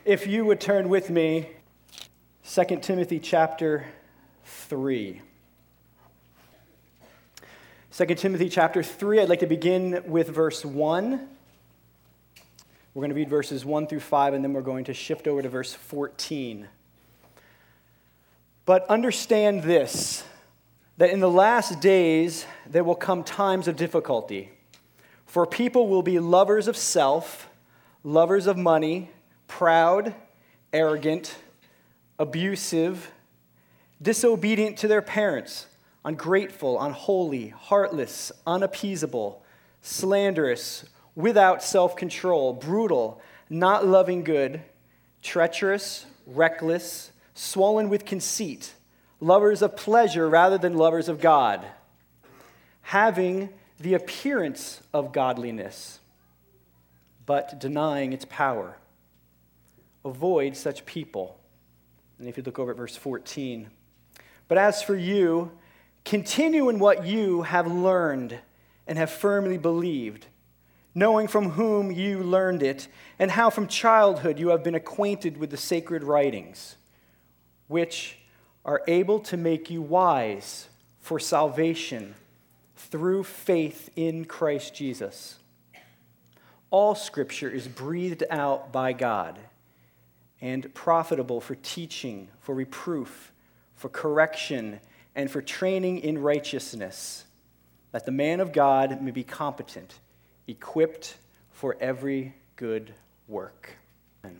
If you would turn with me, 2 Timothy chapter 3. 2 Timothy chapter 3, I'd like to begin with verse 1. We're going to read verses 1 through 5, and then we're going to shift over to verse 14. But understand this, that in the last days there will come times of difficulty. For people will be lovers of self, lovers of money, proud, arrogant, abusive, disobedient to their parents, ungrateful, unholy, heartless, unappeasable, slanderous, without self-control, brutal, not loving good, treacherous, reckless, swollen with conceit, lovers of pleasure rather than lovers of God, having the appearance of godliness, but denying its power. Avoid such people. And if you look over at verse 14, but as for you, continue in what you have learned and have firmly believed, knowing from whom you learned it, and how from childhood you have been acquainted with the sacred writings, which are able to make you wise for salvation through faith in Christ Jesus. All Scripture is breathed out by God and profitable for teaching, for reproof, for correction, and for training in righteousness, that the man of God may be competent, equipped for every good work. Amen.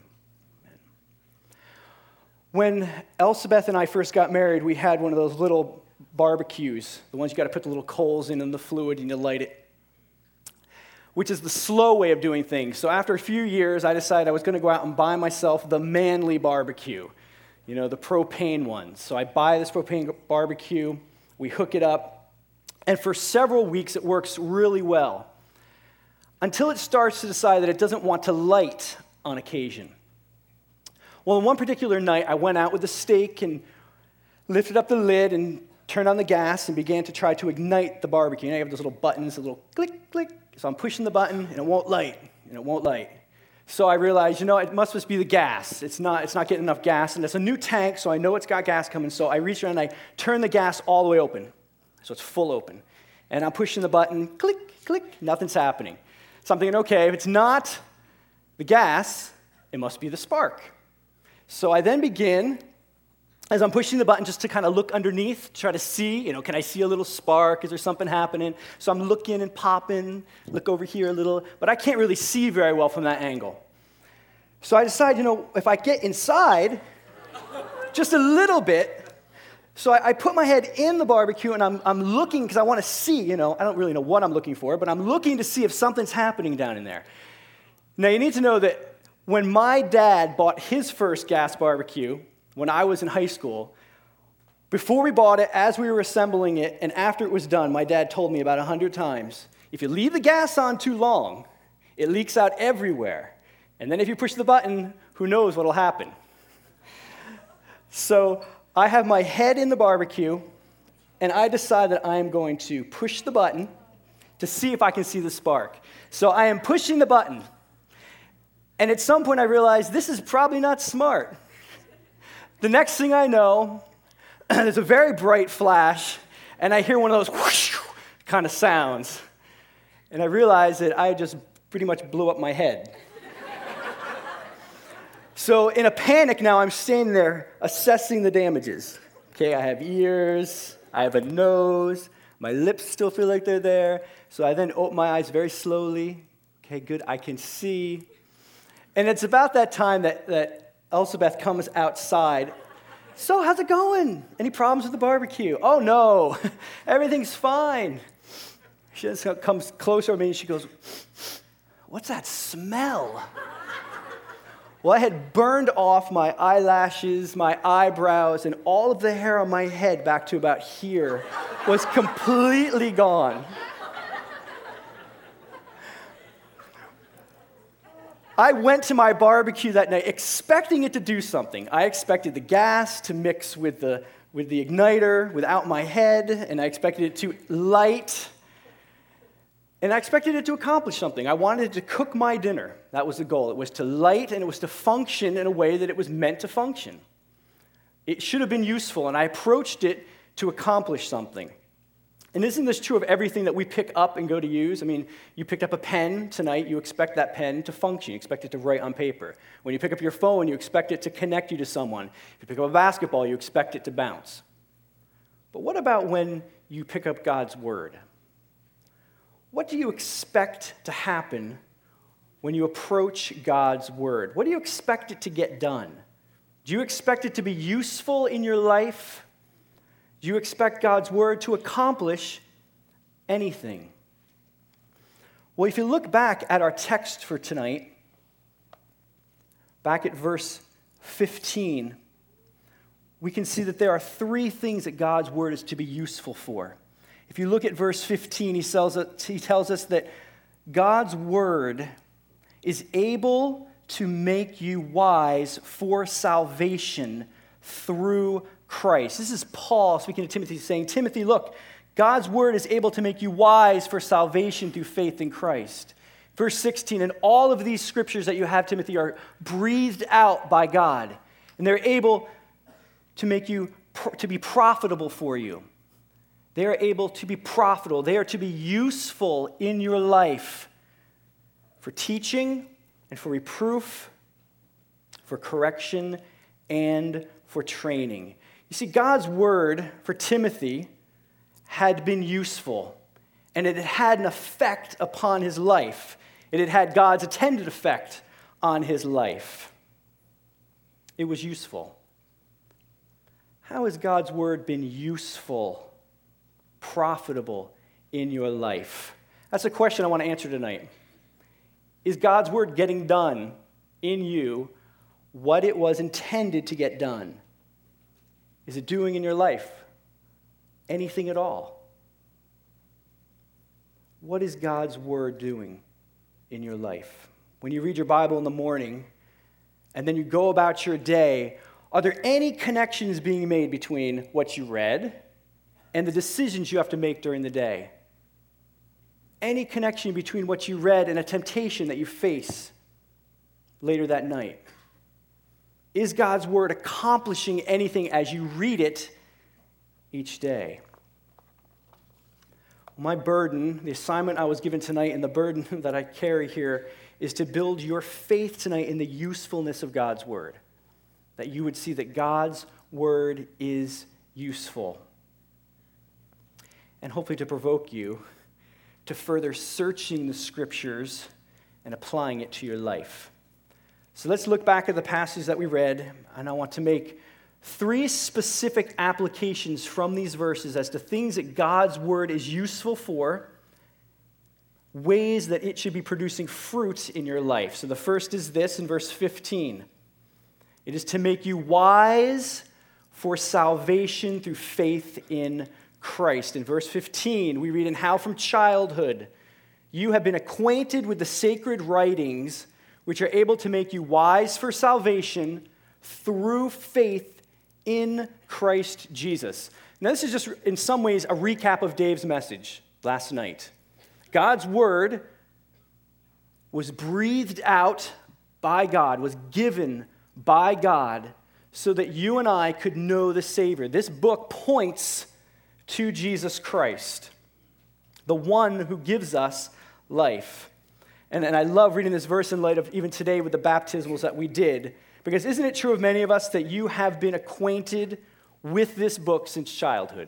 When Elsabeth and I first got married, we had one of those little barbecues, the ones you got to put the little coals in and the fluid and you light it, which is the slow way of doing things. So after a few years, I decided I was going to go out and buy myself the manly barbecue, the propane one. So I buy this propane barbecue, we hook it up, and for several weeks it works really well, until it starts to decide that it doesn't want to light on occasion. Well, on one particular night, I went out with a stake and lifted up the lid and turned on the gas and began to try to ignite the barbecue. You have those little buttons, a little click, click. So I'm pushing the button, and it won't light, So I realized, it must just be the gas. It's not getting enough gas, and it's a new tank, so I know it's got gas coming. So I reach around and I turn the gas all the way open, so it's full open. And I'm pushing the button, click, click, nothing's happening. So I'm thinking, okay, if it's not the gas, it must be the spark. So I then begin, as I'm pushing the button, just to kind of look underneath, try to see, can I see a little spark? Is there something happening? So I'm looking and popping, look over here a little, but I can't really see very well from that angle. So I decide, if I get inside just a little bit, so I put my head in the barbecue and I'm looking because I want to see, I don't really know what I'm looking for, but I'm looking to see if something's happening down in there. Now you need to know that when my dad bought his first gas barbecue, when I was in high school, before we bought it, as we were assembling it, and after it was done, my dad told me about 100 times, if you leave the gas on too long, it leaks out everywhere. And then if you push the button, who knows what'll happen. So I have my head in the barbecue, and I decide that I am going to push the button to see if I can see the spark. So I am pushing the button, and at some point I realize this is probably not smart. The next thing I know, there's a very bright flash, and I hear one of those whoosh kind of sounds. And I realize that I just pretty much blew up my head. So in a panic now, I'm standing there assessing the damages. Okay, I have ears, I have a nose, my lips still feel like they're there. So I then open my eyes very slowly. Okay, good, I can see. And it's about that time that Elsabeth comes outside. So, how's it going? Any problems with the barbecue? Oh, no, everything's fine. She just comes closer to me and she goes, what's that smell? Well, I had burned off my eyelashes, my eyebrows, and all of the hair on my head back to about here was completely gone. I went to my barbecue that night expecting it to do something. I expected the gas to mix with the igniter without my head, and I expected it to light. And I expected it to accomplish something. I wanted it to cook my dinner. That was the goal. It was to light and it was to function in a way that it was meant to function. It should have been useful, and I approached it to accomplish something. And isn't this true of everything that we pick up and go to use? I mean, you picked up a pen tonight, you expect that pen to function. You expect it to write on paper. When you pick up your phone, you expect it to connect you to someone. If you pick up a basketball, you expect it to bounce. But what about when you pick up God's Word? What do you expect to happen when you approach God's Word? What do you expect it to get done? Do you expect it to be useful in your life? Do you expect God's Word to accomplish anything? Well, if you look back at our text for tonight, back at verse 15, we can see that there are three things that God's Word is to be useful for. If you look at verse 15, he tells us that God's Word is able to make you wise for salvation through Christ. This is Paul speaking to Timothy, saying, Timothy, look, God's Word is able to make you wise for salvation through faith in Christ. Verse 16, and all of these scriptures that you have, Timothy, are breathed out by God, and they're able to make you to be profitable for you. They are able to be profitable. They are to be useful in your life for teaching and for reproof, for correction, and for training. You see, God's Word for Timothy had been useful, and it had had an effect upon his life. It had had God's intended effect on his life. It was useful. How has God's Word been useful, profitable in your life? That's a question I want to answer tonight. Is God's Word getting done in you what it was intended to get done? Is it doing in your life anything at all? What is God's Word doing in your life? When you read your Bible in the morning and then you go about your day, are there any connections being made between what you read and the decisions you have to make during the day? Any connection between what you read and a temptation that you face later that night? Is God's Word accomplishing anything as you read it each day? My burden, the assignment I was given tonight, and the burden that I carry here is to build your faith tonight in the usefulness of God's Word. That you would see that God's Word is useful. And hopefully to provoke you to further searching the Scriptures and applying it to your life. So let's look back at the passage that we read, and I want to make three specific applications from these verses as to things that God's Word is useful for, ways that it should be producing fruit in your life. So the first is this in verse 15. It is to make you wise for salvation through faith in Christ. In verse 15, we read, and how from childhood you have been acquainted with the sacred writings, which are able to make you wise for salvation through faith in Christ Jesus. Now, this is just, in some ways, a recap of Dave's message last night. God's Word was breathed out by God, was given by God, so that you and I could know the Savior. This book points to Jesus Christ, the one who gives us life. And I love reading this verse in light of even today with the baptismals that we did, because isn't it true of many of us that you have been acquainted with this book since childhood?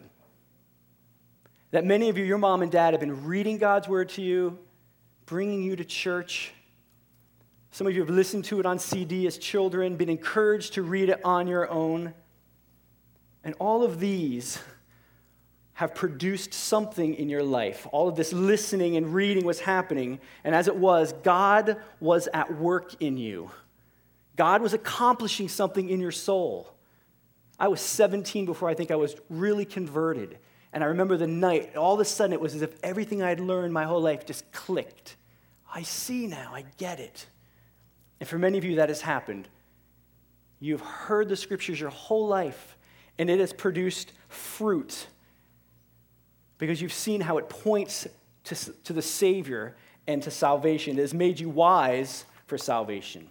That many of you, your mom and dad, have been reading God's Word to you, bringing you to church. Some of you have listened to it on CD as children, been encouraged to read it on your own. And all of these have produced something in your life. All of this listening and reading was happening, and as it was, God was at work in you. God was accomplishing something in your soul. I was 17 before I think I was really converted, and I remember the night, all of a sudden it was as if everything I had learned my whole life just clicked. I see now, I get it. And for many of you that has happened. You've heard the Scriptures your whole life, and it has produced fruit, because you've seen how it points to the Savior and to salvation. It has made you wise for salvation.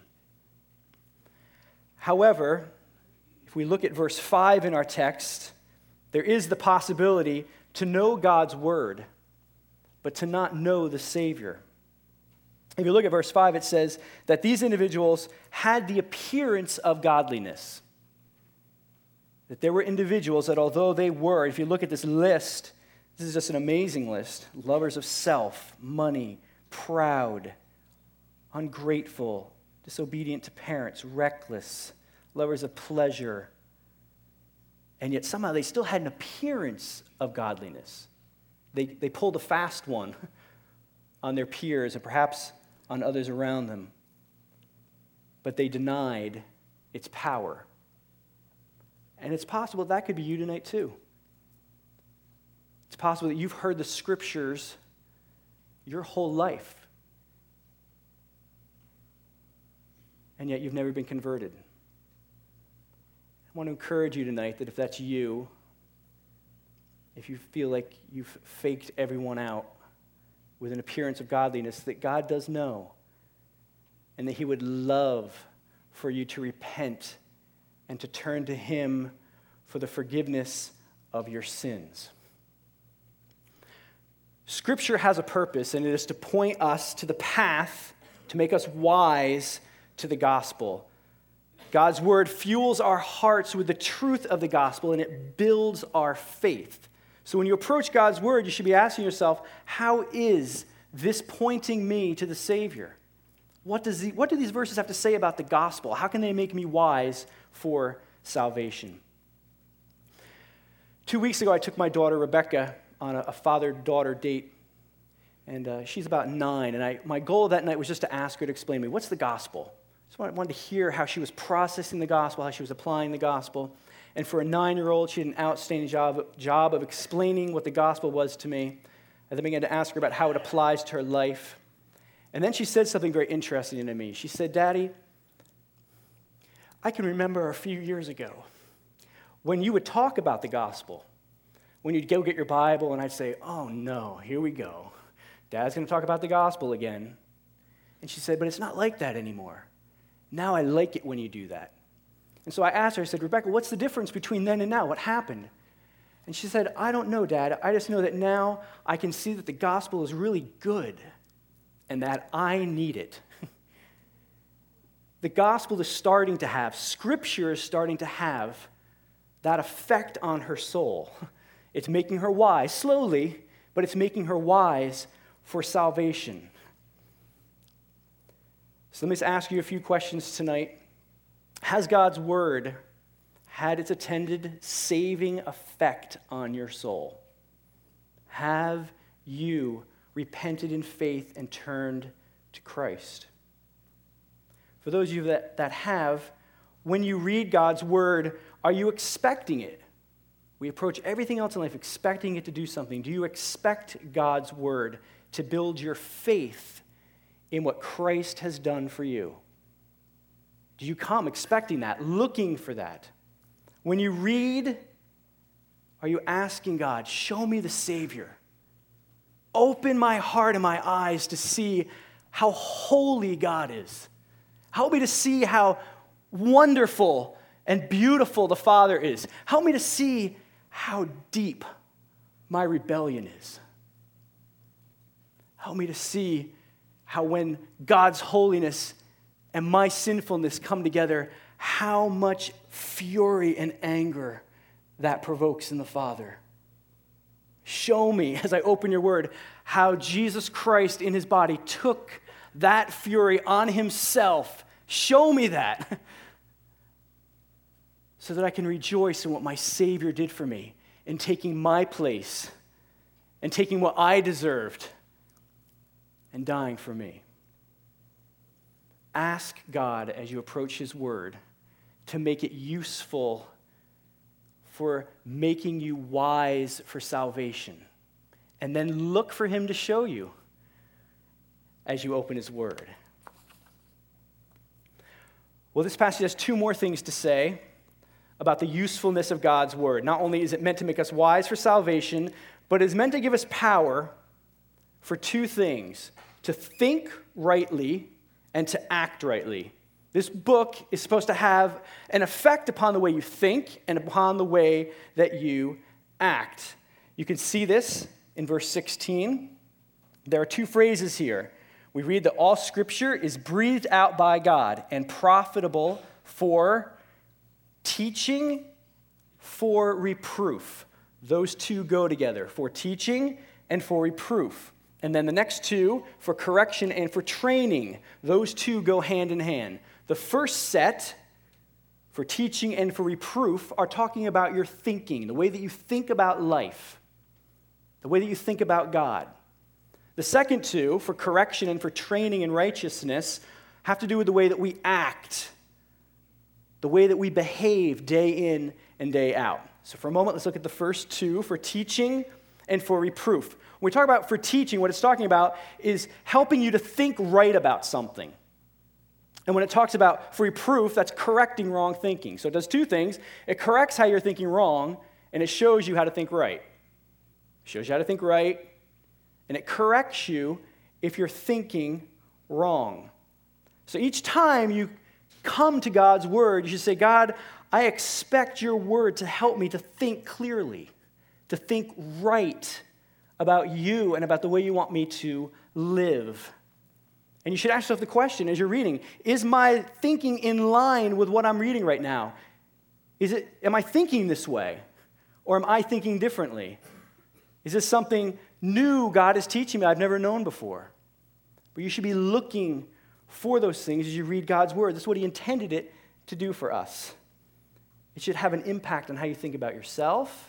However, if we look at verse 5 in our text, there is the possibility to know God's word, but to not know the Savior. If you look at verse 5, it says that these individuals had the appearance of godliness. That there were individuals that although they were, if you look at this list, this is just an amazing list. Lovers of self, money, proud, ungrateful, disobedient to parents, reckless, lovers of pleasure. And yet somehow they still had an appearance of godliness. They pulled a fast one on their peers and perhaps on others around them. But they denied its power. And it's possible that could be you tonight too. It's possible that you've heard the scriptures your whole life, and yet you've never been converted. I want to encourage you tonight that if that's you, if you feel like you've faked everyone out with an appearance of godliness, that God does know, and that he would love for you to repent and to turn to him for the forgiveness of your sins. Scripture has a purpose, and it is to point us to the path to make us wise to the gospel. God's word fuels our hearts with the truth of the gospel, and it builds our faith. So when you approach God's word, you should be asking yourself, how is this pointing me to the Savior? What do these verses have to say about the gospel? How can they make me wise for salvation? 2 weeks ago, I took my daughter, Rebecca, on a father-daughter date, and she's about 9, and my goal that night was just to ask her to explain to me, what's the gospel? So I wanted to hear how she was processing the gospel, how she was applying the gospel, and for a 9-year-old, she did an outstanding job of explaining what the gospel was to me. I then began to ask her about how it applies to her life, and then she said something very interesting to me. She said, Daddy, I can remember a few years ago when you would talk about the gospel, when you'd go get your Bible, and I'd say, oh no, here we go. Dad's going to talk about the gospel again. And she said, but it's not like that anymore. Now I like it when you do that. And so I asked her, I said, Rebecca, what's the difference between then and now? What happened? And she said, I don't know, Dad. I just know that now I can see that the gospel is really good and that I need it. The gospel is starting to have, Scripture is starting to have that effect on her soul. It's making her wise, slowly, but it's making her wise for salvation. So let me just ask you a few questions tonight. Has God's word had its intended saving effect on your soul? Have you repented in faith and turned to Christ? For those of you that have, when you read God's word, are you expecting it? We approach everything else in life expecting it to do something. Do you expect God's word to build your faith in what Christ has done for you? Do you come expecting that, looking for that? When you read, are you asking God, show me the Savior? Open my heart and my eyes to see how holy God is. Help me to see how wonderful and beautiful the Father is. Help me to see how deep my rebellion is. Help me to see how when God's holiness and my sinfulness come together, how much fury and anger that provokes in the Father. Show me, as I open your word, how Jesus Christ in his body took that fury on himself. Show me that, so that I can rejoice in what my Savior did for me, in taking my place, and taking what I deserved, and dying for me. Ask God, as you approach his word, to make it useful for making you wise for salvation. And then look for him to show you as you open his word. Well, this passage has two more things to say about the usefulness of God's word. Not only is it meant to make us wise for salvation, but it is meant to give us power for two things: to think rightly and to act rightly. This book is supposed to have an effect upon the way you think and upon the way that you act. You can see this in verse 16. There are two phrases here. We read that all Scripture is breathed out by God and profitable for teaching, for reproof. Those two go together, for teaching and for reproof. And then the next two, for correction and for training. Those two go hand in hand. The first set, for teaching and for reproof, are talking about your thinking, the way that you think about life, the way that you think about God. The second two, for correction and for training in righteousness, have to do with the way that we act, the way that we behave day in and day out. So for a moment, let's look at the first two, for teaching and for reproof. When we talk about for teaching, what it's talking about is helping you to think right about something. And when it talks about for reproof, that's correcting wrong thinking. So it does two things. It corrects how you're thinking wrong, and it shows you how to think right. It shows you how to think right, and it corrects you if you're thinking wrong. So each time you come to God's word, you should say, God, I expect your word to help me to think clearly, to think right about you and about the way you want me to live. And you should ask yourself the question as you're reading, is my thinking in line with what I'm reading right now? Am I thinking this way? Or am I thinking differently? Is this something new God is teaching me I've never known before? But you should be looking for those things as you read God's word. This is what he intended it to do for us. It should have an impact on how you think about yourself,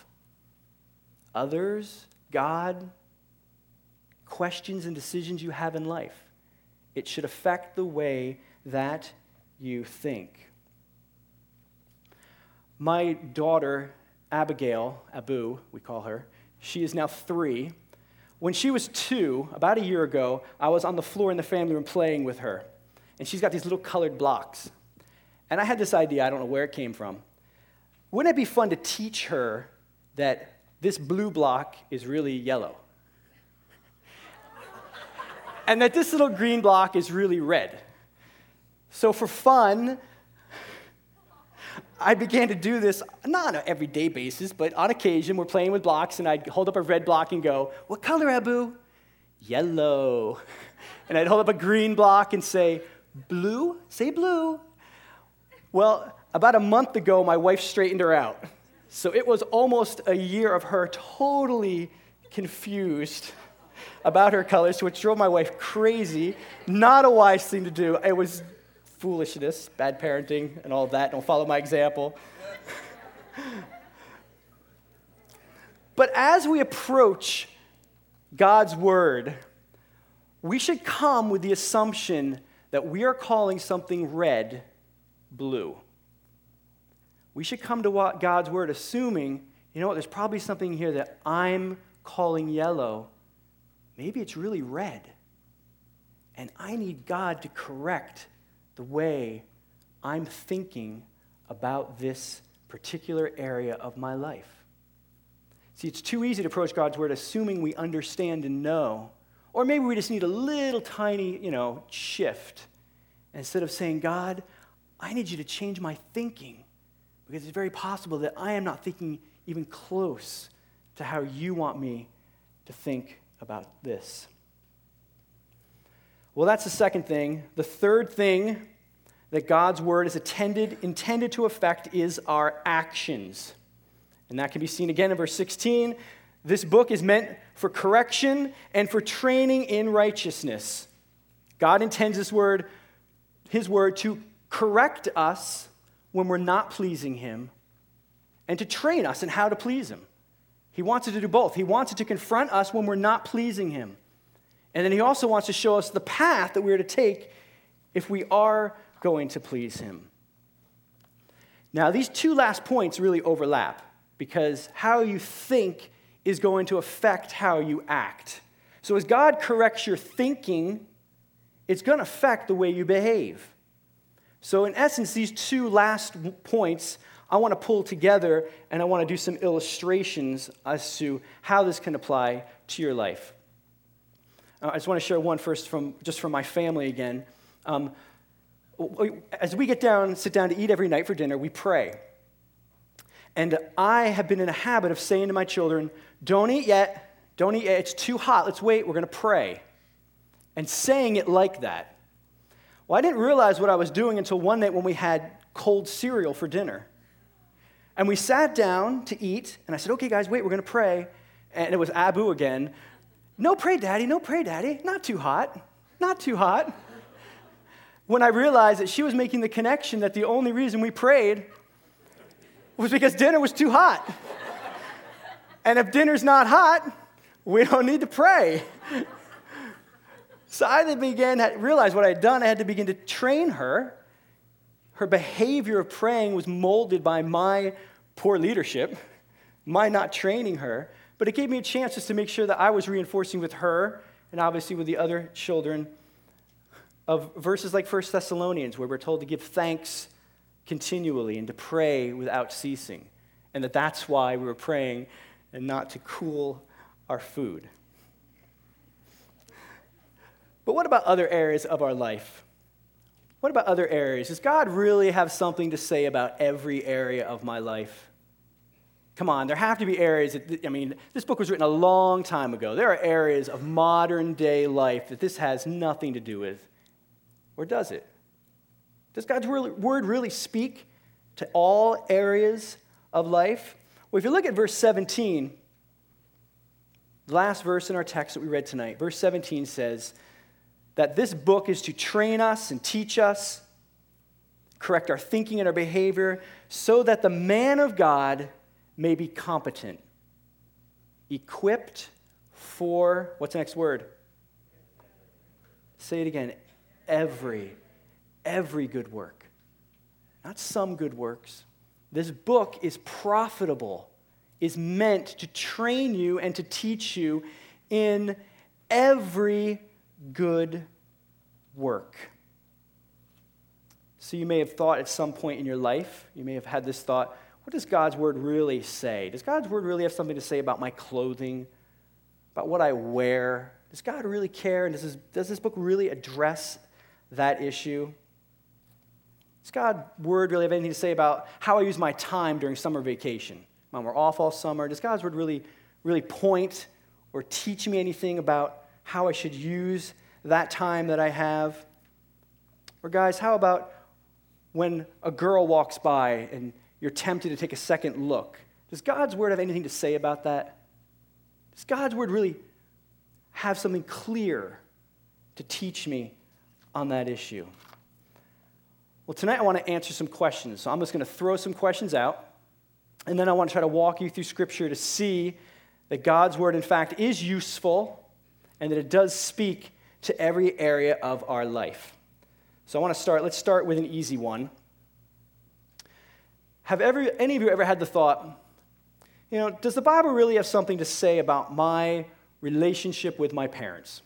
others, God, questions and decisions you have in life. It should affect the way that you think. My daughter, Abigail, Abu, we call her, she is now 3. When she was 2, about a year ago, I was on the floor in the family room playing with her. And she's got these little colored blocks. And I had this idea, I don't know where it came from. Wouldn't it be fun to teach her that this blue block is really yellow? And that this little green block is really red. So for fun, I began to do this, not on an everyday basis, but on occasion, we're playing with blocks, and I'd hold up a red block and go, "What color, Abu?" "Yellow." And I'd hold up a green block and say, "Blue?" "Say blue." Well, about a month ago, my wife straightened her out. So it was almost a year of her totally confused about her colors, which drove my wife crazy. Not a wise thing to do. It was foolishness, bad parenting, and all of that. Don't follow my example. But as we approach God's word, we should come with the assumption that we are calling something red blue. We should come to God's word assuming, you know what, there's probably something here that I'm calling yellow. Maybe it's really red. And I need God to correct the way I'm thinking about this particular area of my life. See, it's too easy to approach God's word assuming we understand and know. Or maybe we just need a little tiny, shift. And instead of saying, God, I need you to change my thinking, because it's very possible that I am not thinking even close to how you want me to think about this. Well, that's the second thing. The third thing that God's word is intended to affect is our actions. And that can be seen again in verse 16. This book is meant for correction and for training in righteousness. God intends his word to correct us when we're not pleasing him and to train us in how to please him. He wants it to do both. He wants it to confront us when we're not pleasing him. And then he also wants to show us the path that we're to take if we are going to please him. Now, these two last points really overlap because how you think is going to affect how you act. So as God corrects your thinking, it's going to affect the way you behave. So in essence, these two last points I want to pull together, and I want to do some illustrations as to how this can apply to your life. I just want to share one first from my family again. As we sit down to eat every night for dinner, we pray. And I have been in a habit of saying to my children, don't eat yet, it's too hot, let's wait, we're going to pray. And saying it like that. Well, I didn't realize what I was doing until one night when we had cold cereal for dinner. And we sat down to eat, and I said, okay, guys, wait, we're going to pray. And it was Abu again. No, pray, Daddy, not too hot, not too hot. When I realized that she was making the connection that the only reason we prayed was because dinner was too hot. And if dinner's not hot, we don't need to pray. So I realized what I had done. I had to begin to train her. Her behavior of praying was molded by my poor leadership, my not training her. But it gave me a chance just to make sure that I was reinforcing with her, and obviously with the other children, of verses like 1 Thessalonians, where we're told to give thanks continually and to pray without ceasing. And that's why we were praying and not to cool our food. But what about other areas of our life? What about other areas? Does God really have something to say about every area of my life? Come on, there have to be areas this book was written a long time ago. There are areas of modern day life that this has nothing to do with. Or does it? Does God's word really speak to all areas of life? Well, if you look at verse 17, the last verse in our text that we read tonight, verse 17 says that this book is to train us and teach us, correct our thinking and our behavior, so that the man of God may be competent, equipped for, what's the next word? Say it again. Every good work. Not some good works. This book is profitable, is meant to train you and to teach you in every good work. So you may have thought at some point in your life, you may have had this thought, what does God's word really say? Does God's word really have something to say about my clothing, about what I wear? Does God really care? And does this book really address that issue? Does God's word really have anything to say about how I use my time during summer vacation? When we're off all summer, does God's word really point or teach me anything about how I should use that time that I have? Or guys, how about when a girl walks by and you're tempted to take a second look? Does God's word have anything to say about that? Does God's word really have something clear to teach me on that issue? Well, tonight I want to answer some questions. So I'm just going to throw some questions out, and then I want to try to walk you through Scripture to see that God's word, in fact, is useful and that it does speak to every area of our life. So let's start with an easy one. Have any of you ever had the thought, does the Bible really have something to say about my relationship with my parents?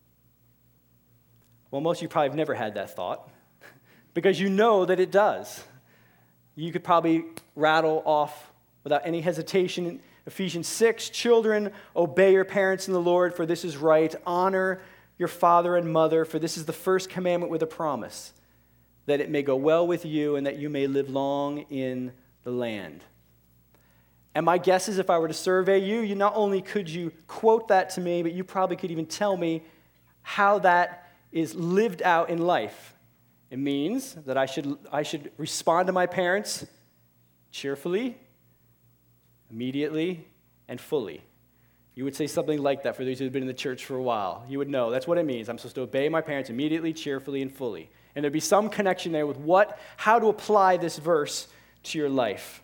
Well, most of you probably have never had that thought because you know that it does. You could probably rattle off without any hesitation Ephesians 6, children, obey your parents in the Lord, for this is right. Honor your father and mother, for this is the first commandment with a promise, that it may go well with you and that you may live long in the land. And my guess is if I were to survey you, not only could you quote that to me, but you probably could even tell me how that is lived out in life. It means that I should respond to my parents cheerfully, immediately, and fully. You would say something like that for those who have been in the church for a while. You would know that's what it means. I'm supposed to obey my parents immediately, cheerfully, and fully. And there'd be some connection there with how to apply this verse to your life.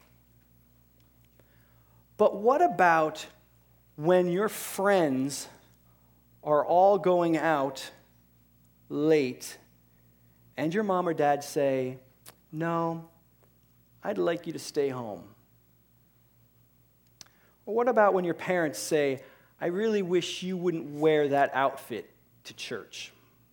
But what about when your friends are all going out late and your mom or dad say, "No, I'd like you to stay home"? Or what about when your parents say, "I really wish you wouldn't wear that outfit to church"?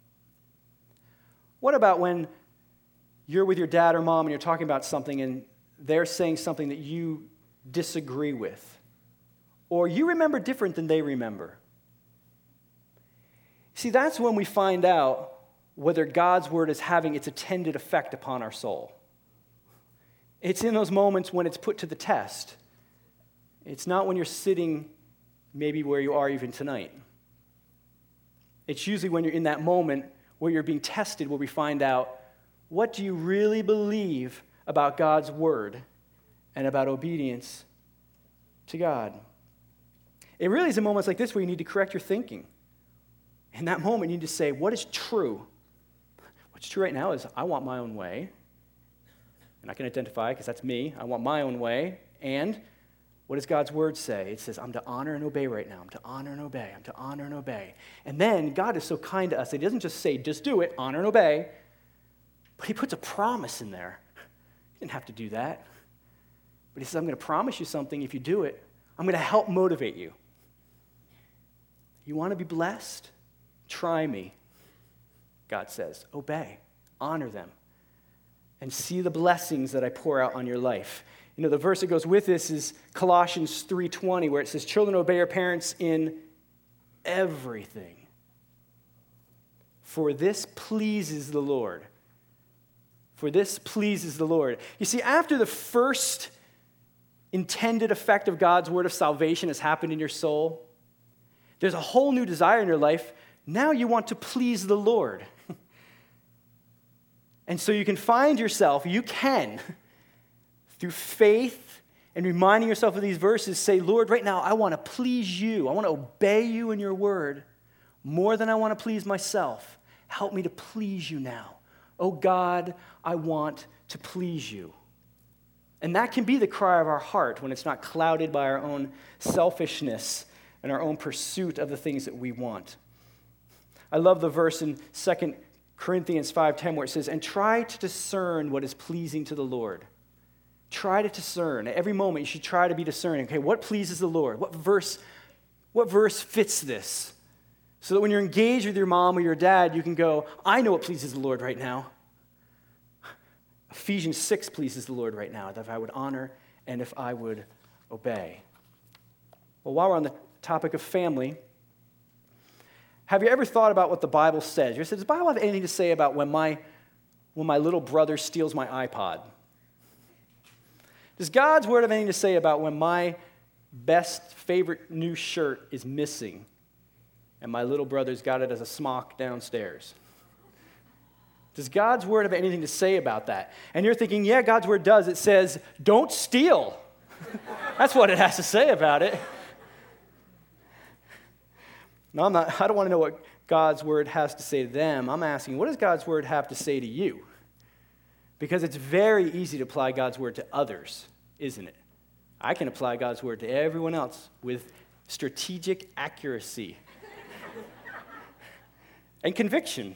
What about when you're with your dad or mom and you're talking about something and they're saying something that you disagree with, or you remember different than they remember? See, that's when we find out whether God's word is having its intended effect upon our soul. It's in those moments when it's put to the test. It's not when you're sitting maybe where you are even tonight. It's usually when you're in that moment where you're being tested, where we find out, what do you really believe about God's word and about obedience to God? It really is in moments like this where you need to correct your thinking. In that moment, you need to say, what is true? What's true right now is I want my own way. And I can identify because that's me. I want my own way. And what does God's word say? It says, I'm to honor and obey right now. I'm to honor and obey. I'm to honor and obey. And then God is so kind to us. He doesn't just say, just do it, honor and obey. But he puts a promise in there. He didn't have to do that. But he says, I'm going to promise you something. If you do it, I'm going to help motivate you. You want to be blessed? Try me, God says. Obey. Honor them. And see the blessings that I pour out on your life. You know, the verse that goes with this is Colossians 3:20, where it says, children, obey your parents in everything. For this pleases the Lord. For this pleases the Lord. You see, after the first intended effect of God's word of salvation has happened in your soul, there's a whole new desire in your life. Now you want to please the Lord. And so you can find yourself, through faith and reminding yourself of these verses, say, Lord, right now I want to please you. I want to obey you in your word more than I want to please myself. Help me to please you now. Oh God, I want to please you. And that can be the cry of our heart when it's not clouded by our own selfishness and our own pursuit of the things that we want. I love the verse in 2 Corinthians 5:10 where it says, and try to discern what is pleasing to the Lord. Try to discern. At every moment, you should try to be discerning. Okay, what pleases the Lord? What verse fits this? So that when you're engaged with your mom or your dad, you can go, I know what pleases the Lord right now. Ephesians 6 pleases the Lord right now, that if I would honor and if I would obey. Well, while we're on the topic of family, have you ever thought about what the Bible says? You said, does the Bible have anything to say about when my little brother steals my iPod? Does God's word have anything to say about when my best favorite new shirt is missing and my little brother's got it as a smock downstairs? Does God's word have anything to say about that? And you're thinking, yeah, God's word does. It says, don't steal. That's what it has to say about it. No, I don't want to know what God's word has to say to them. I'm asking, what does God's word have to say to you? Because it's very easy to apply God's word to others, isn't it? I can apply God's word to everyone else with strategic accuracy and conviction.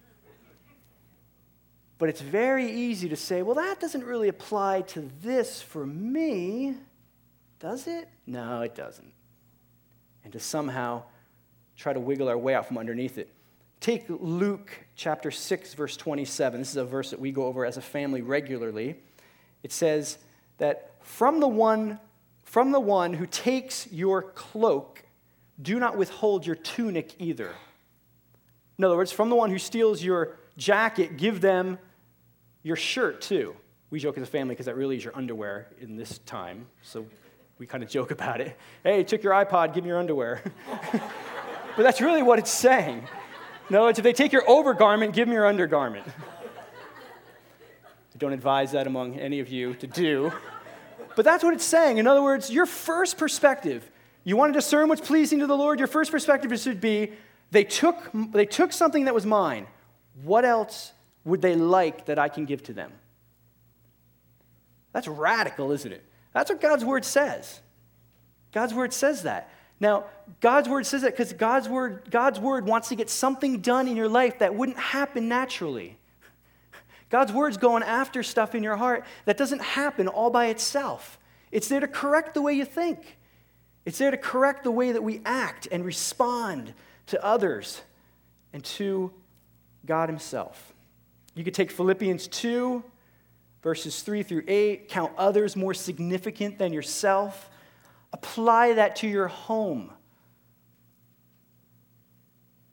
But it's very easy to say, well, that doesn't really apply to this for me, does it? No, it doesn't. And to somehow try to wiggle our way out from underneath it. Take Luke chapter 6, verse 27. This is a verse that we go over as a family regularly. It says that from the one who takes your cloak, do not withhold your tunic either. In other words, from the one who steals your jacket, give them your shirt too. We joke as a family because that really is your underwear in this time. So we kind of joke about it. Hey, took your iPod, give me your underwear. But that's really what it's saying. No, it's if they take your overgarment, give them your undergarment. I don't advise that among any of you to do. But that's what it's saying. In other words, your first perspective, you want to discern what's pleasing to the Lord, your first perspective should be, they took something that was mine. What else would they like that I can give to them? That's radical, isn't it? That's what God's word says. God's word says that. Now, God's word says that because God's word wants to get something done in your life that wouldn't happen naturally. God's word's going after stuff in your heart that doesn't happen all by itself. It's there to correct the way you think. It's there to correct the way that we act and respond to others and to God himself. You could take Philippians 2, verses 3 through 8, count others more significant than yourself. Apply that to your home.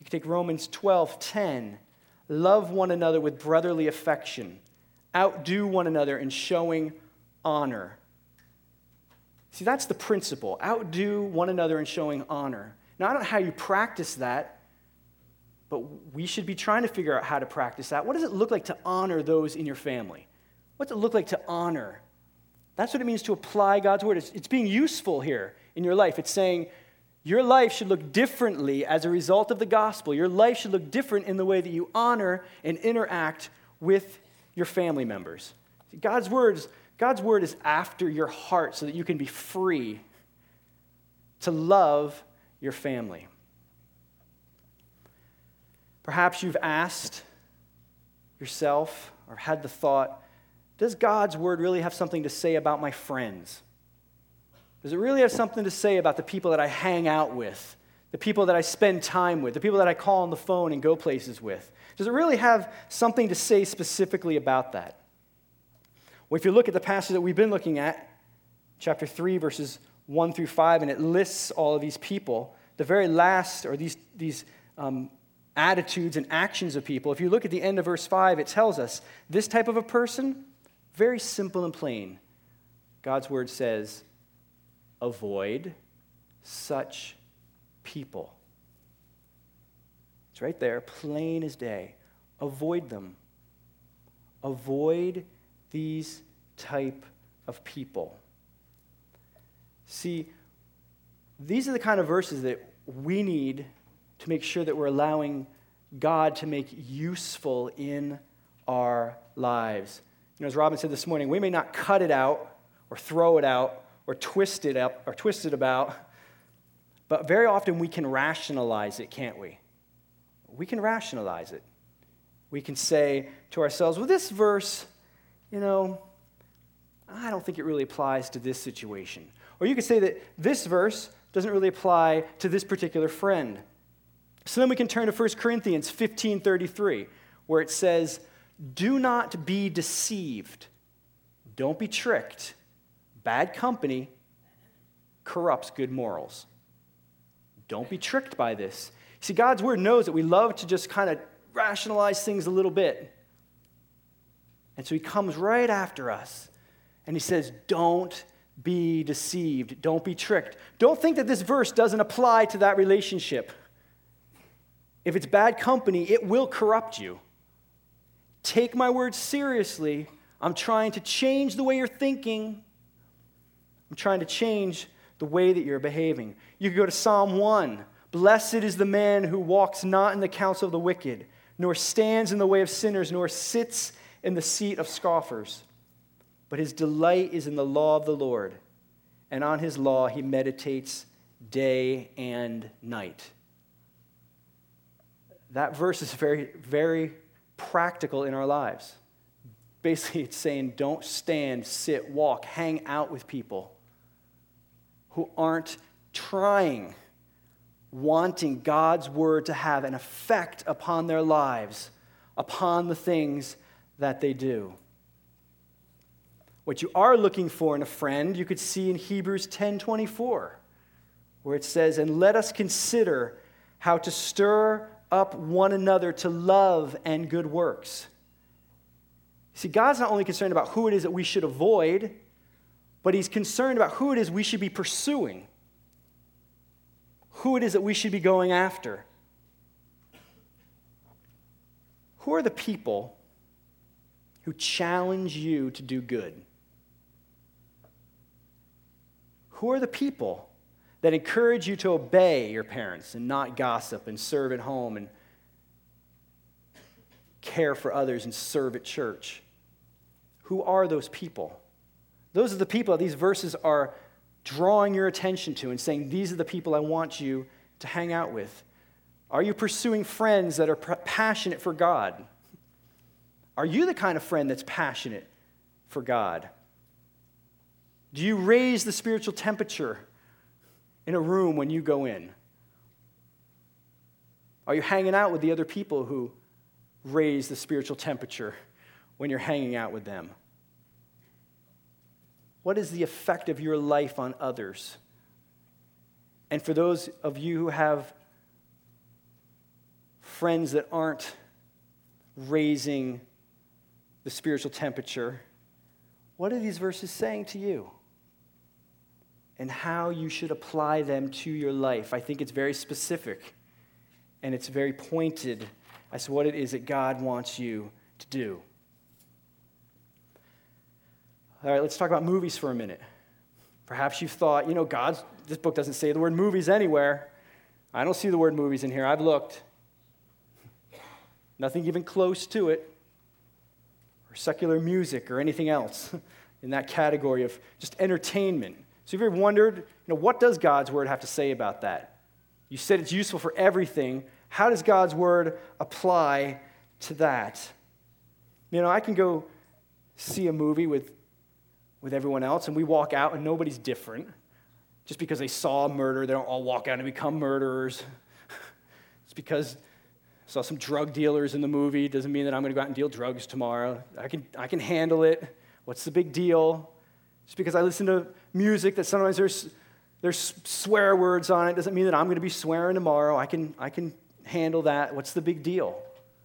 You take Romans 12:10. Love one another with brotherly affection. Outdo one another in showing honor. See, that's the principle. Outdo one another in showing honor. Now, I don't know how you practice that, but we should be trying to figure out how to practice that. What does it look like to honor those in your family? What does it look like to honor? That's what it means to apply God's word. It's being useful here in your life. It's saying your life should look differently as a result of the gospel. Your life should look different in the way that you honor and interact with your family members. God's word is after your heart so that you can be free to love your family. Perhaps you've asked yourself or had the thought, does God's word really have something to say about my friends? Does it really have something to say about the people that I hang out with, the people that I spend time with, the people that I call on the phone and go places with? Does it really have something to say specifically about that? Well, if you look at the passage that we've been looking at, chapter 3, verses 1 through 5, and it lists all of these people, the very last, or these attitudes and actions of people, if you look at the end of verse 5, it tells us this type of a person, very simple and plain. God's word says, avoid such people. It's right there, plain as day. Avoid them. Avoid these type of people. See, these are the kind of verses that we need to make sure that we're allowing God to make useful in our lives. You know, as Robin said this morning, we may not cut it out or throw it out or twist it up or twist it about, but very often we can rationalize it, can't we? We can rationalize it. We can say to ourselves, well, this verse, you know, I don't think it really applies to this situation. Or you could say that this verse doesn't really apply to this particular friend. So then we can turn to 1 Corinthians 15:33, where it says, do not be deceived. Don't be tricked. Bad company corrupts good morals. Don't be tricked by this. See, God's word knows that we love to just kind of rationalize things a little bit. And so he comes right after us, and he says, don't be deceived. Don't be tricked. Don't think that this verse doesn't apply to that relationship. If it's bad company, it will corrupt you. Take my words seriously. I'm trying to change the way you're thinking. I'm trying to change the way that you're behaving. You could go to Psalm 1. Blessed is the man who walks not in the counsel of the wicked, nor stands in the way of sinners, nor sits in the seat of scoffers. But his delight is in the law of the Lord, and on his law he meditates day and night. That verse is very, very practical in our lives. Basically, it's saying don't stand, sit, walk, hang out with people who aren't trying, wanting God's word to have an effect upon their lives, upon the things that they do. What you are looking for in a friend, you could see in Hebrews 10:24, where it says, and let us consider how to stir up one another to love and good works. See, God's not only concerned about who it is that we should avoid, but he's concerned about who it is we should be pursuing, who it is that we should be going after. Who are the people who challenge you to do good? Who are the people that encourage you to obey your parents and not gossip and serve at home and care for others and serve at church? Who are those people? Those are the people that these verses are drawing your attention to and saying, these are the people I want you to hang out with. Are you pursuing friends that are passionate for God? Are you the kind of friend that's passionate for God? Do you raise the spiritual temperature in a room when you go in? Are you hanging out with the other people who raise the spiritual temperature when you're hanging out with them? What is the effect of your life on others? And for those of you who have friends that aren't raising the spiritual temperature, what are these verses saying to you? And how you should apply them to your life. I think it's very specific, and it's very pointed as to what it is that God wants you to do. All right, let's talk about movies for a minute. Perhaps you've thought, this book doesn't say the word movies anywhere. I don't see the word movies in here. I've looked. Nothing even close to it. Or secular music or anything else in that category of just entertainment. So have you ever wondered, what does God's word have to say about that? You said it's useful for everything. How does God's word apply to that? I can go see a movie with everyone else, and we walk out, and nobody's different. Just because they saw a murder, they don't all walk out and become murderers. It's because I saw some drug dealers in the movie. Doesn't mean that I'm going to go out and deal drugs tomorrow. I can handle it. What's the big deal? Just because I listen to music that sometimes there's swear words on it doesn't mean that I'm going to be swearing tomorrow. I can handle that. What's the big deal?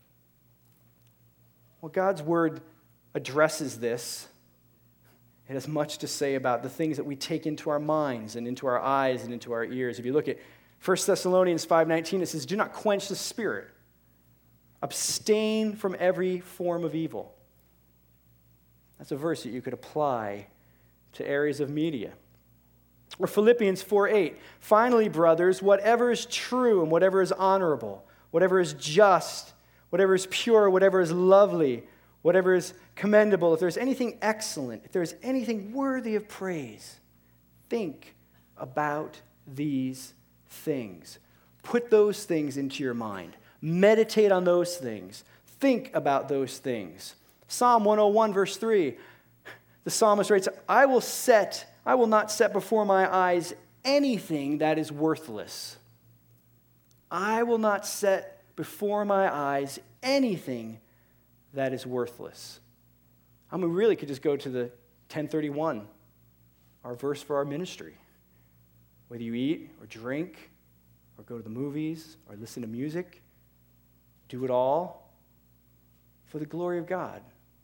Well, God's word addresses this. It has much to say about the things that we take into our minds and into our eyes and into our ears. If you look at 1 Thessalonians 5:19, it says, "Do not quench the spirit. Abstain from every form of evil." That's a verse that you could apply to areas of media. Or Philippians 4:8, "Finally, brothers, whatever is true and whatever is honorable, whatever is just, whatever is pure, whatever is lovely, whatever is commendable, if there's anything excellent, if there's anything worthy of praise, think about these things." Put those things into your mind. Meditate on those things. Think about those things. Psalm 101, verse 3, the psalmist writes, I will not set before my eyes anything that is worthless. I will not set before my eyes anything that is worthless. We really could just go to the 1031, our verse for our ministry. Whether you eat or drink or go to the movies or listen to music, do it all for the glory of God,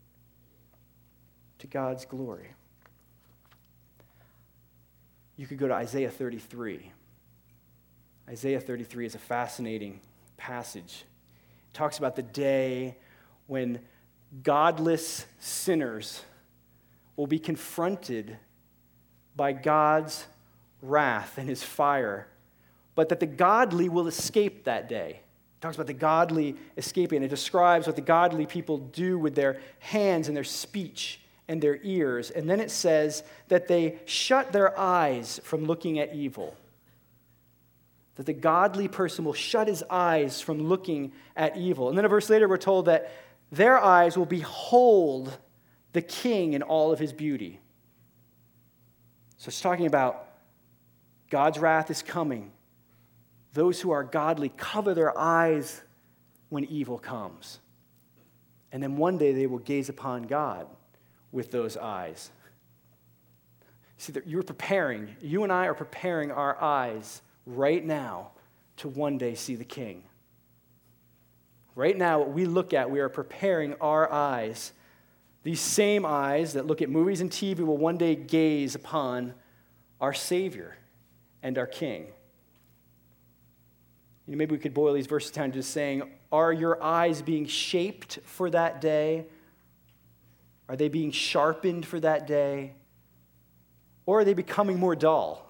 to God's glory. You could go to Isaiah 33. Isaiah 33 is a fascinating passage. It talks about the day when godless sinners will be confronted by God's wrath and his fire, but that the godly will escape that day. It talks about the godly escaping, and it describes what the godly people do with their hands and their speech and their ears. And then it says that they shut their eyes from looking at evil. That the godly person will shut his eyes from looking at evil. And then a verse later we're told that their eyes will behold the King in all of his beauty. So it's talking about God's wrath is coming. Those who are godly cover their eyes when evil comes. And then one day they will gaze upon God with those eyes. See, you and I are preparing our eyes right now to one day see the King. Right now, what we look at, we are preparing our eyes. These same eyes that look at movies and TV will one day gaze upon our Savior and our King. Maybe we could boil these verses down to just saying, are your eyes being shaped for that day? Are they being sharpened for that day? Or are they becoming more dull?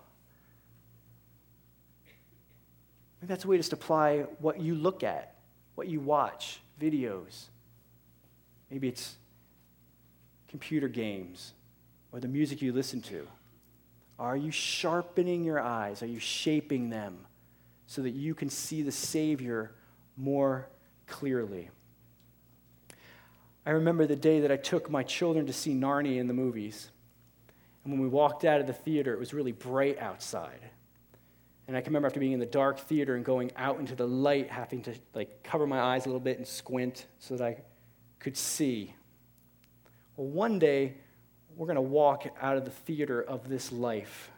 Maybe that's a way just to apply what you look at, what you watch, videos. Maybe it's computer games or the music you listen to. Are you sharpening your eyes? Are you shaping them so that you can see the Savior more clearly? I remember the day that I took my children to see Narnia in the movies. And when we walked out of the theater, it was really bright outside. And I can remember after being in the dark theater and going out into the light, having to cover my eyes a little bit and squint so that I could see. Well, one day, we're going to walk out of the theater of this life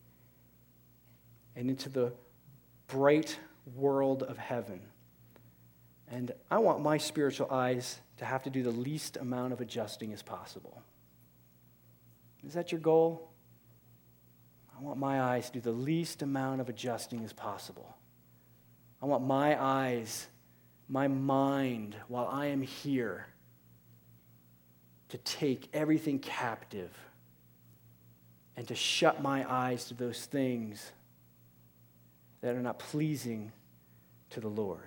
and into the bright world of heaven. And I want my spiritual eyes to have to do the least amount of adjusting as possible. Is that your goal? I want my eyes to do the least amount of adjusting as possible. I want my eyes, my mind, while I am here, to take everything captive and to shut my eyes to those things that are not pleasing to the Lord.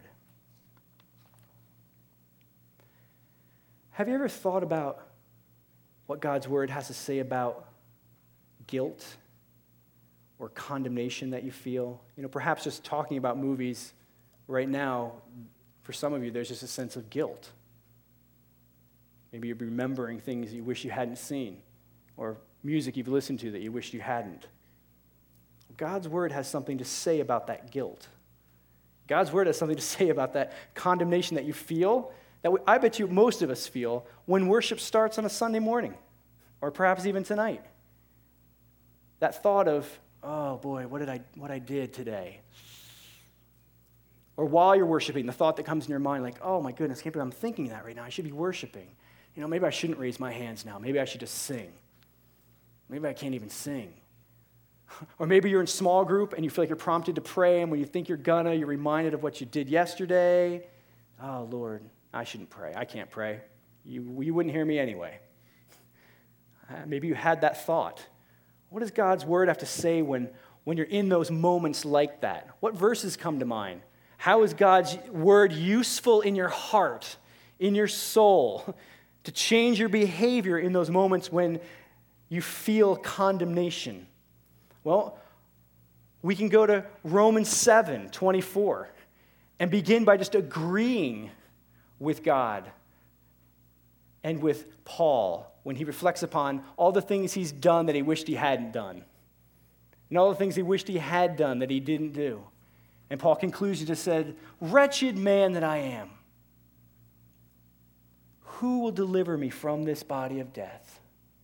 Have you ever thought about what God's word has to say about guilt or condemnation that you feel? Perhaps just talking about movies right now, for some of you, there's just a sense of guilt. Maybe you're remembering things you wish you hadn't seen, or music you've listened to that you wish you hadn't. God's word has something to say about that guilt. God's word has something to say about that condemnation that you feel, that I bet you most of us feel when worship starts on a Sunday morning, or perhaps even tonight. That thought of, oh boy, what I did today. Or while you're worshiping, the thought that comes in your mind like, oh my goodness, can't believe I'm thinking that right now. I should be worshiping. Maybe I shouldn't raise my hands now. Maybe I should just sing. Maybe I can't even sing. Or maybe you're in small group and you feel like you're prompted to pray, and when you think you're reminded of what you did yesterday. Oh, Lord, I shouldn't pray. I can't pray. You wouldn't hear me anyway. Maybe you had that thought. What does God's word have to say when you're in those moments like that? What verses come to mind? How is God's word useful in your heart, in your soul, to change your behavior in those moments when you feel condemnation? Well, we can go to Romans 7:24 and begin by just agreeing with God and with Paul when he reflects upon all the things he's done that he wished he hadn't done, and all the things he wished he had done that he didn't do. And Paul concludes and just said, "Wretched man that I am, who will deliver me from this body of death?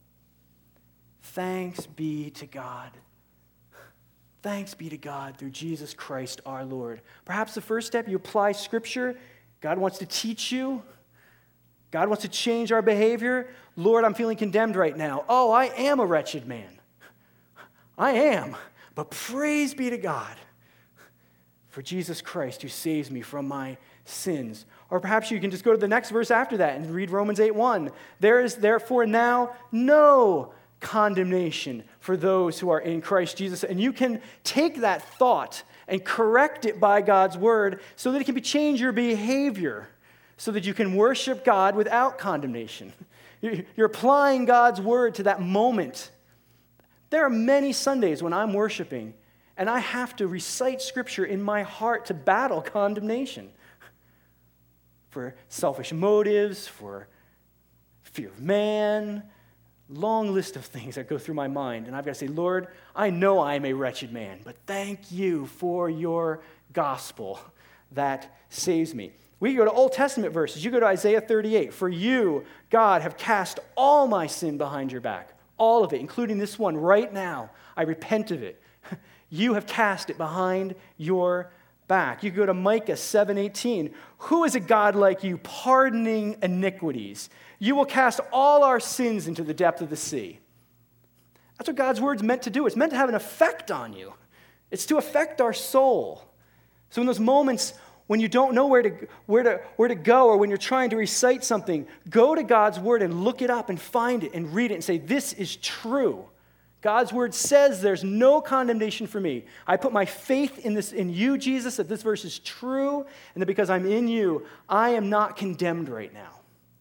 Thanks be to God. Thanks be to God through Jesus Christ our Lord." Perhaps the first step, you apply Scripture. God wants to teach you. God wants to change our behavior. Lord, I'm feeling condemned right now. Oh, I am a wretched man. I am. But praise be to God for Jesus Christ who saves me from my sins. Or perhaps you can just go to the next verse after that and read Romans 8:1. There is therefore now no condemnation for those who are in Christ Jesus. And you can take that thought and correct it by God's word so that it can change your behavior, so that you can worship God without condemnation. You're applying God's word to that moment. There are many Sundays when I'm worshiping and I have to recite Scripture in my heart to battle condemnation for selfish motives, for fear of man, long list of things that go through my mind. And I've got to say, Lord, I know I am a wretched man, but thank you for your gospel that saves me. We go to Old Testament verses. You go to Isaiah 38. For you, God, have cast all my sin behind your back. All of it, including this one right now. I repent of it. You have cast it behind your back. You go to Micah 7:18. Who is a God like you, pardoning iniquities? You will cast all our sins into the depth of the sea. That's what God's word's meant to do. It's meant to have an effect on you. It's to affect our soul. So in those moments when you don't know where to go, or when you're trying to recite something, go to God's word and look it up and find it and read it and say, this is true. God's word says there's no condemnation for me. I put my faith in you, Jesus, that this verse is true, and that because I'm in you, I am not condemned right now.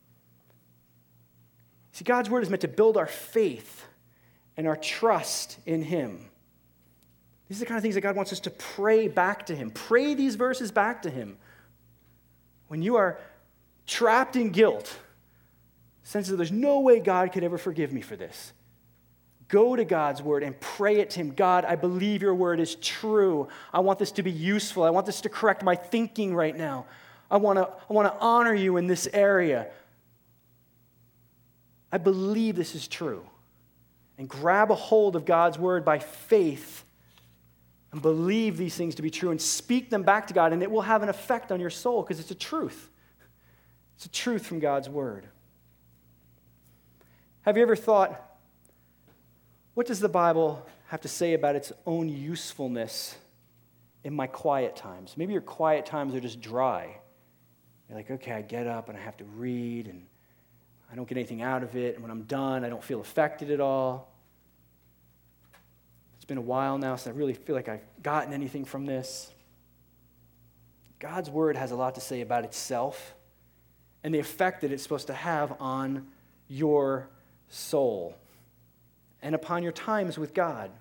See, God's word is meant to build our faith and our trust in him. These are the kind of things that God wants us to pray back to him. Pray these verses back to him. When you are trapped in guilt, sense that there's no way God could ever forgive me for this, go to God's word and pray it to him. God, I believe your word is true. I want this to be useful. I want this to correct my thinking right now. I want to honor you in this area. I believe this is true. And grab a hold of God's word by faith and believe these things to be true and speak them back to God, and it will have an effect on your soul because it's a truth. It's a truth from God's word. Have you ever thought, what does the Bible have to say about its own usefulness in my quiet times? Maybe your quiet times are just dry. You're like, okay, I get up and I have to read, and I don't get anything out of it, and when I'm done, I don't feel affected at all. It's been a while now since I really feel like I've gotten anything from this. God's word has a lot to say about itself and the effect that it's supposed to have on your soul and upon your times with God.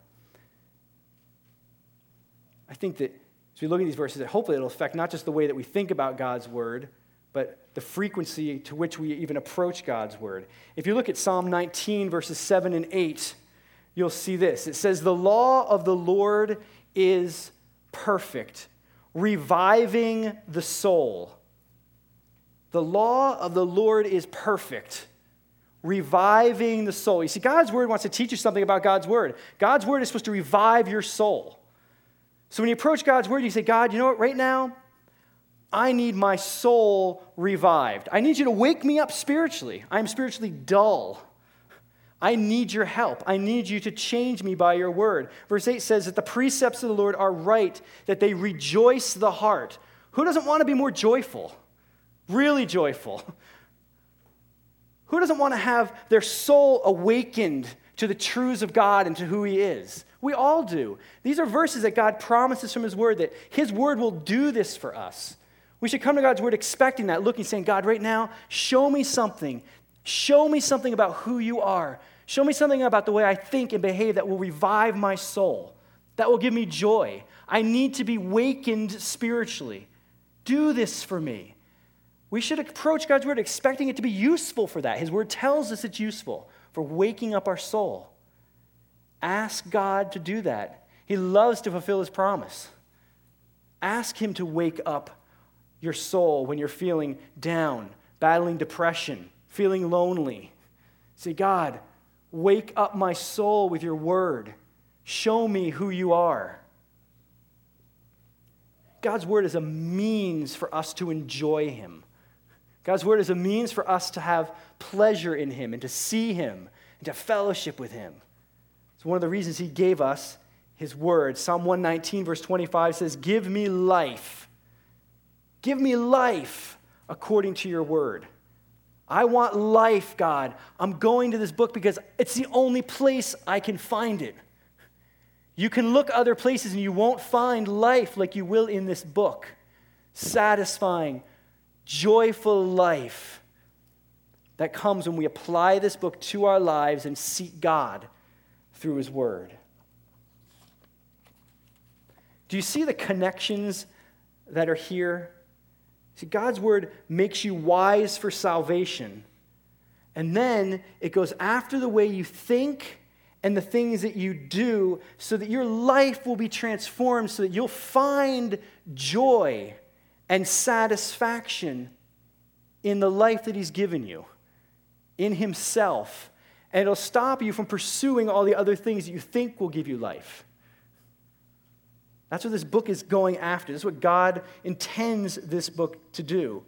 I think that as we look at these verses, that hopefully it'll affect not just the way that we think about God's word, but the frequency to which we even approach God's word. If you look at Psalm 19, verses 7 and 8, you'll see this. It says, "The law of the Lord is perfect, reviving the soul." The law of the Lord is perfect, reviving the soul. You see, God's word wants to teach you something about God's word. God's word is supposed to revive your soul. So when you approach God's word, you say, God, you know what, right now, I need my soul revived. I need you to wake me up spiritually. I'm spiritually dull. I need your help. I need you to change me by your word. Verse 8 says that the precepts of the Lord are right, that they rejoice the heart. Who doesn't want to be more joyful? Really joyful. Who doesn't want to have their soul awakened to the truths of God and to who he is? We all do. These are verses that God promises from his word, that his word will do this for us. We should come to God's word expecting that, looking, saying, God, right now, show me something. Show me something about who you are. Show me something about the way I think and behave that will revive my soul, that will give me joy. I need to be wakened spiritually. Do this for me. We should approach God's word expecting it to be useful for that. His word tells us it's useful for waking up our soul. Ask God to do that. He loves to fulfill his promise. Ask him to wake up your soul when you're feeling down, battling depression, feeling lonely. Say, God, wake up my soul with your word. Show me who you are. God's word is a means for us to enjoy him. God's word is a means for us to have pleasure in him and to see him and to fellowship with him. It's one of the reasons he gave us his word. Psalm 119, verse 25 says, give me life. Give me life according to your word. I want life, God. I'm going to this book because it's the only place I can find it. You can look other places and you won't find life like you will in this book. Satisfying, joyful life that comes when we apply this book to our lives and seek God through his word. Do you see the connections that are here? See, God's word makes you wise for salvation. And then it goes after the way you think and the things that you do so that your life will be transformed so that you'll find joy and satisfaction in the life that he's given you, in himself. And it'll stop you from pursuing all the other things that you think will give you life. That's what this book is going after. This is what God intends this book to do.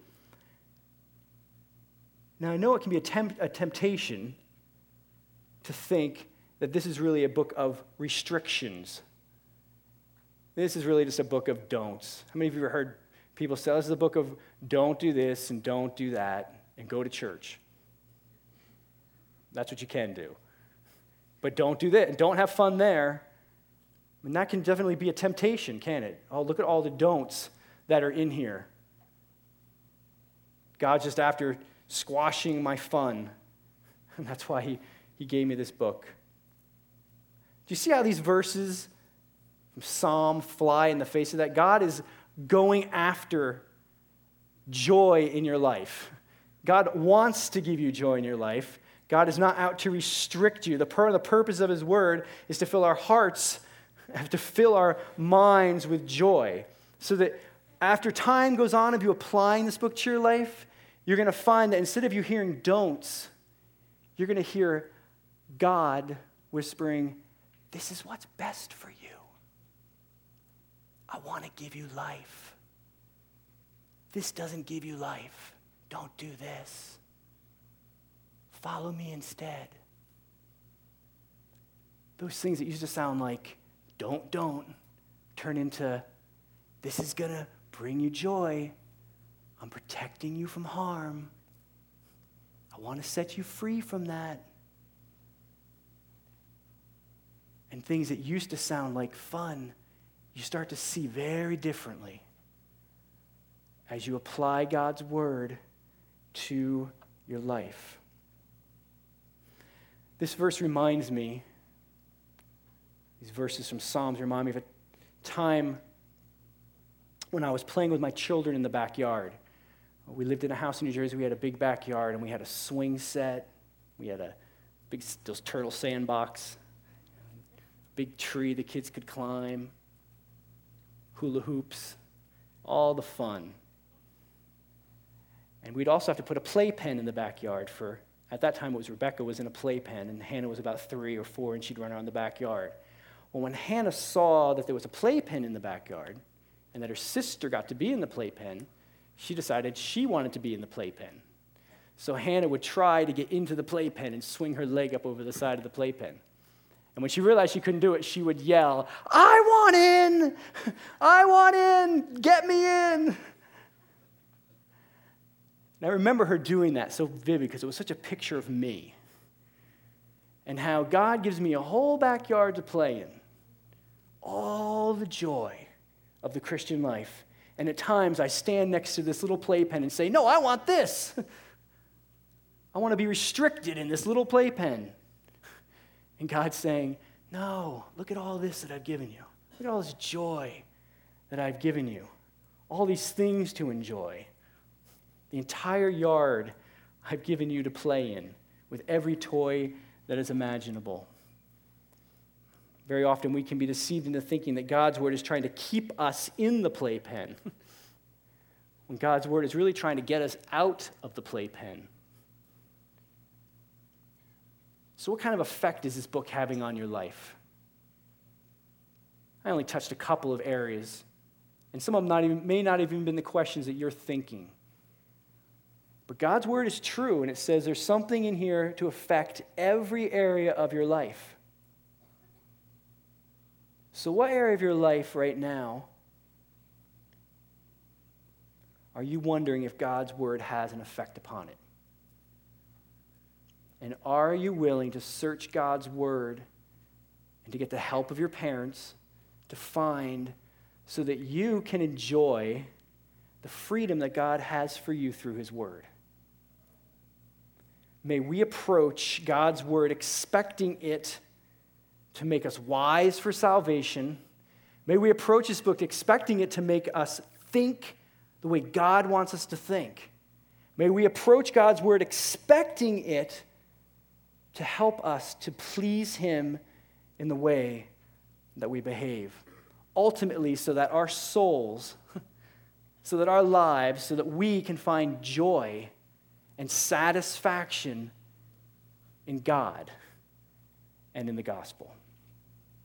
Now, I know it can be a temptation to think that this is really a book of restrictions. This is really just a book of don'ts. How many of you have heard people say, this is a book of don't do this and don't do that and go to church? That's what you can do. But don't do that and don't have fun there. And that can definitely be a temptation, can't it? Oh, look at all the don'ts that are in here. God's just after squashing my fun. And that's why he gave me this book. Do you see how these verses from Psalm fly in the face of that? God is going after joy in your life. God wants to give you joy in your life. God is not out to restrict you. The purpose of his word is to fill our hearts, to fill our minds with joy, so that after time goes on of you applying this book to your life, you're going to find that instead of you hearing don'ts, you're going to hear God whispering, this is what's best for you. I want to give you life. This doesn't give you life. Don't do this. Follow me instead. Those things that used to sound like, don't, turn into, this is going to bring you joy. I'm protecting you from harm. I want to set you free from that. And things that used to sound like fun, you start to see very differently as you apply God's word to your life. This verse reminds me, these verses from Psalms remind me of a time when I was playing with my children in the backyard. We lived in a house in New Jersey. We had a big backyard, and we had a swing set. We had a big, those turtle sandbox, big tree the kids could climb, hula hoops, all the fun. And we'd also have to put a playpen in the backyard for, at that time it was Rebecca was in a playpen, and Hannah was about 3 or 4, and she'd run around the backyard. Well, when Hannah saw that there was a playpen in the backyard, and that her sister got to be in the playpen, she decided she wanted to be in the playpen. So Hannah would try to get into the playpen and swing her leg up over the side of the playpen. And when she realized she couldn't do it, she would yell, "I want in! I want in! Get me in!" And I remember her doing that so vivid because it was such a picture of me and how God gives me a whole backyard to play in. All the joy of the Christian life. And at times I stand next to this little playpen and say, "No, I want this. I want to be restricted in this little playpen." And God's saying, "No, look at all this that I've given you. Look at all this joy that I've given you. All these things to enjoy. The entire yard I've given you to play in with every toy that is imaginable." Very often we can be deceived into thinking that God's word is trying to keep us in the playpen, when God's word is really trying to get us out of the playpen. So what kind of effect is this book having on your life? I only touched a couple of areas, and some of them may not even been the questions that you're thinking. But God's word is true, and it says there's something in here to affect every area of your life. So what area of your life right now are you wondering if God's word has an effect upon it? And are you willing to search God's word and to get the help of your parents to find so that you can enjoy the freedom that God has for you through his word? May we approach God's word expecting it to make us wise for salvation. May we approach this book expecting it to make us think the way God wants us to think. May we approach God's word expecting it to help us to please him in the way that we behave. Ultimately, so that our souls, so that our lives, so that we can find joy and satisfaction in God and in the gospel.